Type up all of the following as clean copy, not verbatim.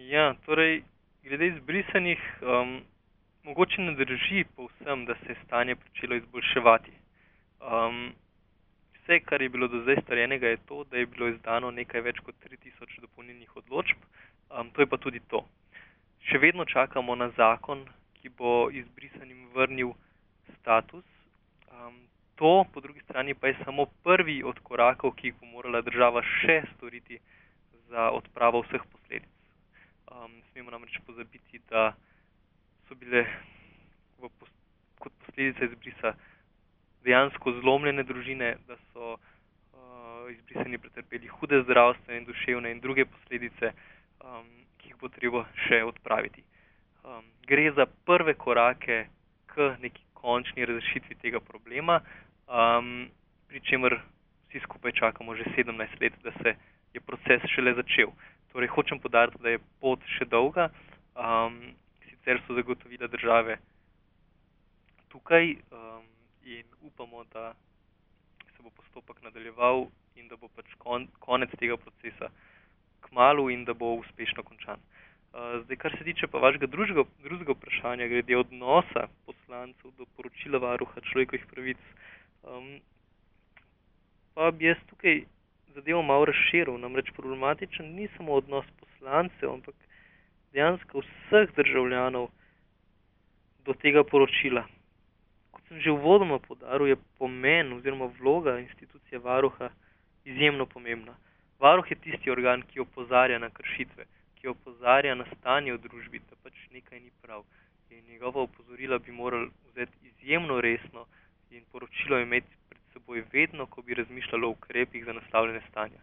Ja, torej, glede izbrisanih, mogoče ne drži povsem, da se je stanje pričelo izboljševati. Um, Vse, kar je bilo do zdaj storjenega, je to, da je bilo izdano nekaj več kot 3000 dopolnilnih odločb, to je pa tudi to. Še vedno čakamo na zakon, ki bo izbrisanim vrnil status. To, po drugi strani, pa je samo prvi od korakov, ki jih bo morala država še storiti za odpravo vseh posledic. Ne smemo namreč pozabiti, da so bile kot posledica izbrisa dejansko zlomljene družine, da so izbrisani pretrpeli hude zdravstvene in duševne in druge posledice, ki jih bo treba še odpraviti. Gre za prve korake k neki končni razrešitvi tega problema, pri čemer vsi skupaj čakamo že 17 let, da se je proces šele začel. Torej, hočem poudariti, da je pot še dolga, sicer so zagotovila države tukaj in upamo, da se bo postopek nadaljeval in da bo pač konec tega procesa kmalu in da bo uspešno končan. Zdaj, kar se tiče pa vašega drugega vprašanja glede odnosa poslancev do poročila Varuha človekovih pravic, pa bi jaz tukaj zadevo malo razširil, namreč problematičen ni samo odnos poslancev, ampak dejansko vseh državljanov do tega poročila. Kot sem že uvodoma poudaril, je pomen oziroma vloga institucije Varuha izjemno pomembna. Varuh je tisti organ, ki opozarja na kršitve, ki opozarja na stanje v družbi, da pač nekaj ni prav. In njegova opozorila bi morali vzeti izjemno resno in poročilo imeti pred seboj vedno, ko bi razmišljalo o ukrepih za naslavljanje stanja.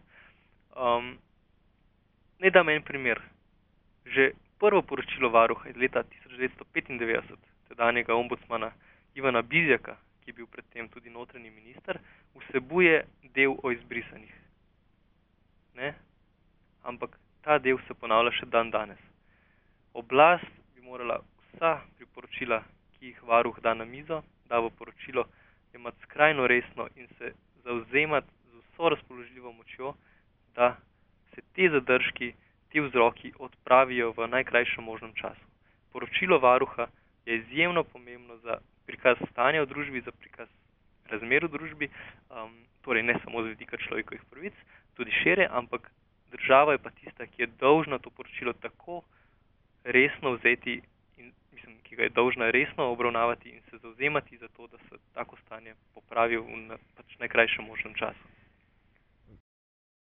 Naj dam en primer. Že prvo poročilo Varuha iz leta 1995, tedanjega ombudsmana Ivana Bizjaka, ki je bil predtem tudi notranji minister, vsebuje del o izbrisanih. Ne? Ampak ta del se ponavlja še dan danes. Oblast bi morala vsa priporočila, ki jih Varuh da na mizo, da v poročilo, imati skrajno resno in se zavzemati z vso razpoložljivo močjo, da se te zadržki, ti vzroki odpravijo v najkrajšem možnem času. Poročilo Varuha je izjemno pomembno za prikaz stanja v družbi, za prikaz razmer v družbi, torej ne samo z vidika človekovih pravic, tudi šire, ampak država je pa tista, ki je dolžna to poročilo tako resno vzeti in ki ga je dolžna resno obravnavati in se zavzemati za to, da se tako stanje popravi v pač najkrajšem možnem času.